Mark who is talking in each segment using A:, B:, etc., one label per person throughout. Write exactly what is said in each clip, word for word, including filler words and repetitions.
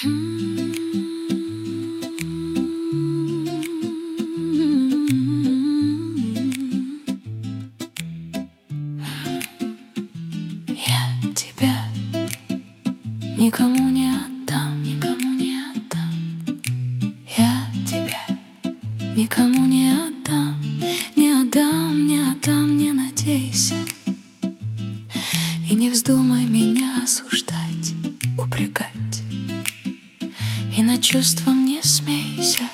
A: Я тебя никому не отдам, никому не отдам. Я тебя никому не отдам, не отдам, не отдам, не надейся. И не вздумай меня осуждать, упрекать, и над чувством не смейся.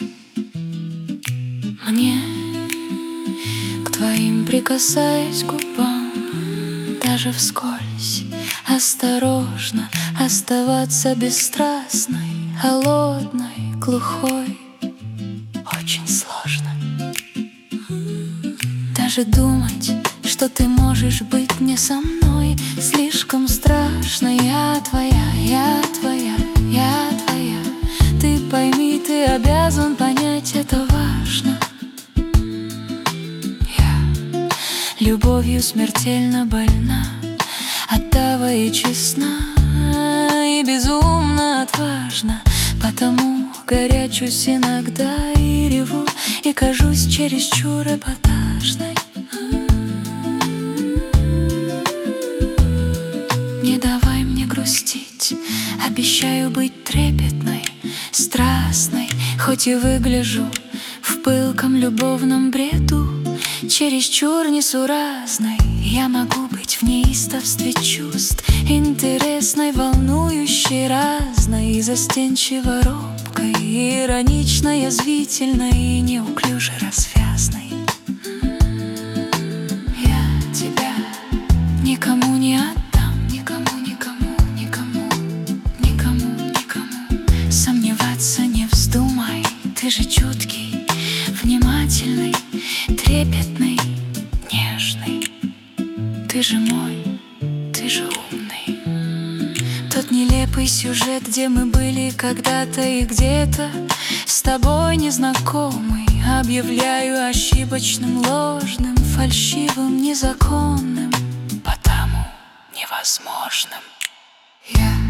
A: Мне, к твоим прикасаясь губам, даже вскользь, осторожно оставаться бесстрастной, холодной, глухой очень сложно. Даже думать, что ты можешь быть не со мной, слишком страшно. Я твоя, я твоя, я твоя. Ты пойми, ты обязан понять, это важно. Я любовью смертельно больна, оттава и честна, и безумно отважна. Потому горячусь иногда и реву, и кажусь чересчур эпатажной. Не давай мне грустить, обещаю быть трепетной, страстной, хоть и выгляжу в пылком любовном бреду чересчур несуразной. Я могу быть в неистовстве чувств, интересной, волнующей, разной, и застенчиво робкой, и иронично язвительной, и неуклюже развязной. Я тебя никому не отдам, никому, никому, никому, никому, никому. Сомневаться не вздумай, ты же чуткий, внимательный, трепетный, нежный. Ты же мой, ты же умный. Тот нелепый сюжет, где мы были когда-то и где-то с тобой незнакомый, объявляю ошибочным, ложным, фальшивым, незаконным, потому невозможным. Я